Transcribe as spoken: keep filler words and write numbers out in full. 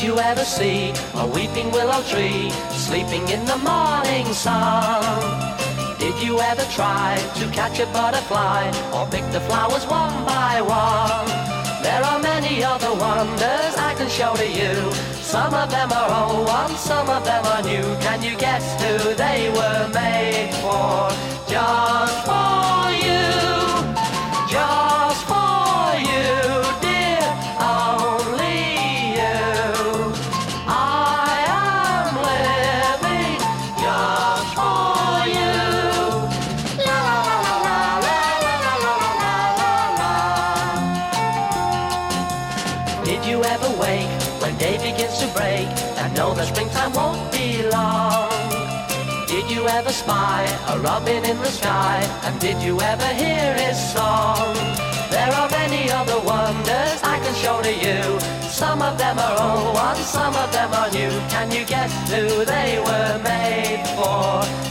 you ever see a weeping willow tree sleeping in the morning sun? Did you ever try to catch a butterfly or pick the flowers one by one? There are many other wonders I can show to you. Some of them are old ones, some of them are new. Can you guess who they were made for? Just for you, just for you, dear, only you. I am living just for you. La la la la la la la la la. Did you ever wake when day begins to break and know that springtime won't be long? Did you ever spy a robin in the sky, and did you ever hear his song? There are many other wonders I can show to you. Some of them are old ones, some of them are new. Can you guess who they were made for?